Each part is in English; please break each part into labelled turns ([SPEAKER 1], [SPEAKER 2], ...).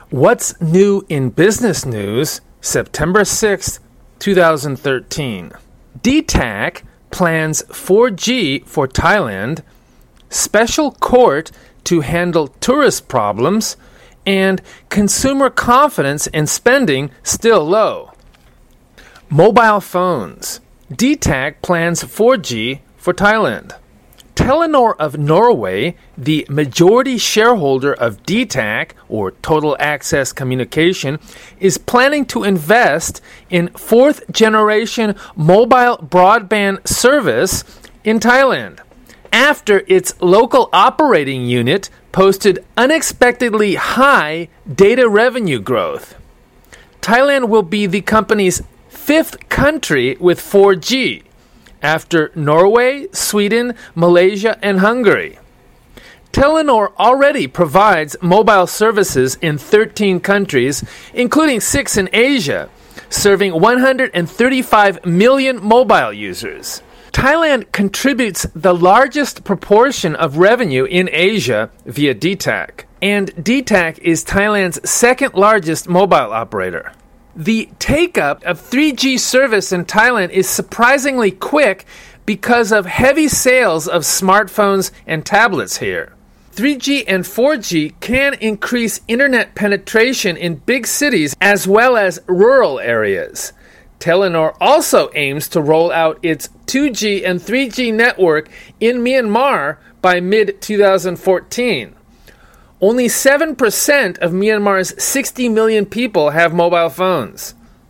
[SPEAKER 1] What's new in business news, September 6th, 2013? DTAC plans 4G for Thailand, special court to handle tourist problems, and consumer confidence and spending still low. Mobile phones. DTAC plans 4G for Thailand. Telenor of Norway, the majority shareholder of DTAC, or Total Access Communication, is planning to invest in fourth-generation mobile broadband service in Thailand, after its local operating unit posted unexpectedly high data revenue growth. Thailand will be the company's fifth country with 4G, after Norway, Sweden, Malaysia, and Hungary. Telenor already provides mobile services in 13 countries, including 6 in Asia, serving 135 million mobile users. Thailand contributes the largest proportion of revenue in Asia via DTAC, and DTAC is Thailand's second largest mobile operator. The take-up of 3G service in Thailand is surprisingly quick because of heavy sales of smartphones and tablets here. 3G and 4G can increase internet penetration in big cities as well as rural areas. Telenor also aims to roll out its 2G and 3G network in Myanmar by mid-2014. Only 7% of Myanmar's 60 million people have mobile phones.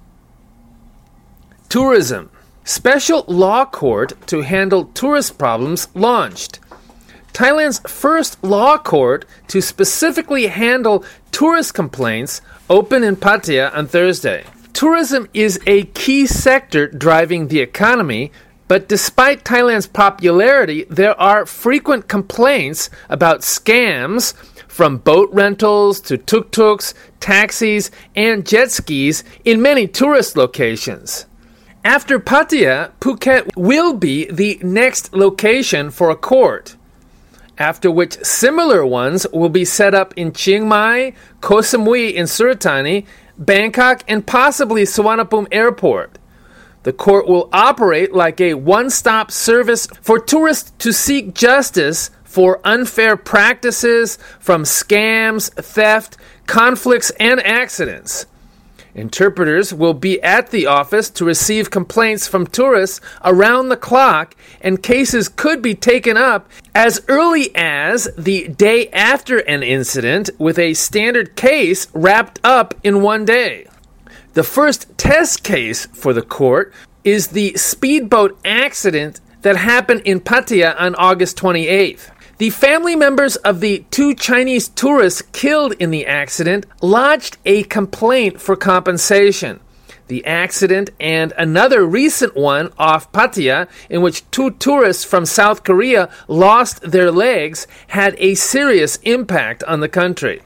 [SPEAKER 1] Tourism. Special law court to handle tourist problems launched. Thailand's first law court to specifically handle tourist complaints opened in Pattaya on Thursday. Tourism is a key sector driving the economy, but despite Thailand's popularity, there are frequent complaints about scams, from boat rentals to tuk-tuks, taxis, and jet skis in many tourist locations. After Pattaya, Phuket will be the next location for a court, after which similar ones will be set up in Chiang Mai, Koh Samui in Surat Thani, Bangkok, and possibly Suvarnabhumi Airport. The court will operate like a one-stop service for tourists to seek justice for unfair practices from scams, theft, conflicts, and accidents. Interpreters will be at the office to receive complaints from tourists around the clock, and cases could be taken up as early as the day after an incident, with a standard case wrapped up in one day. The first test case for the court is the speedboat accident that happened in Pattaya on August 28th. The family members of the 2 Chinese tourists killed in the accident lodged a complaint for compensation. The accident and another recent one off Pattaya, in which 2 tourists from South Korea lost their legs, had a serious impact on the country.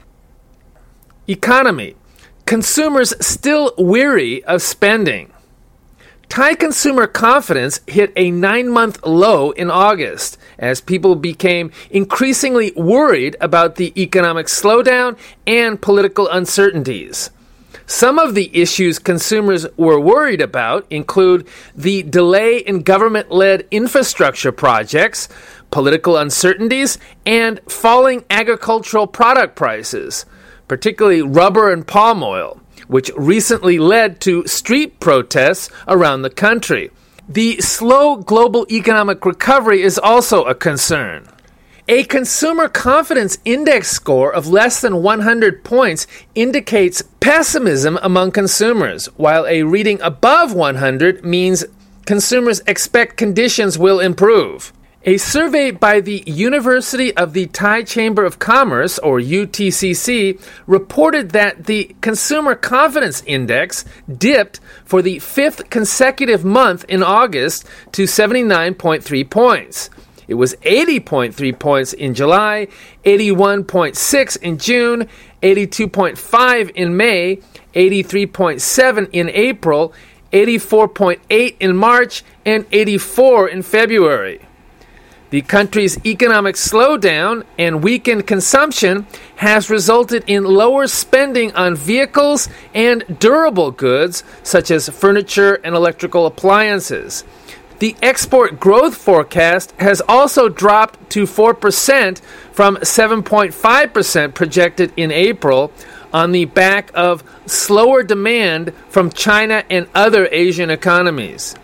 [SPEAKER 1] Economy. Consumers still weary of spending. Thai consumer confidence hit a 9-month low in August as people became increasingly worried about the economic slowdown and political uncertainties. Some of the issues consumers were worried about include the delay in government-led infrastructure projects, political uncertainties, and falling agricultural product prices, particularly rubber and palm oil, which recently led to street protests around the country. The slow global economic recovery is also a concern. A consumer confidence index score of less than 100 points indicates pessimism among consumers, while a reading above 100 means consumers expect conditions will improve. A survey by the University of the Thai Chamber of Commerce, or UTCC, reported that the Consumer Confidence Index dipped for the 5th consecutive month in August to 79.3 points. It was 80.3 points in July, 81.6 in June, 82.5 in May, 83.7 in April, 84.8 in March, and 84 in February. The country's economic slowdown and weakened consumption has resulted in lower spending on vehicles and durable goods, such as furniture and electrical appliances. The export growth forecast has also dropped to 4% from 7.5% projected in April on the back of slower demand from China and other Asian economies.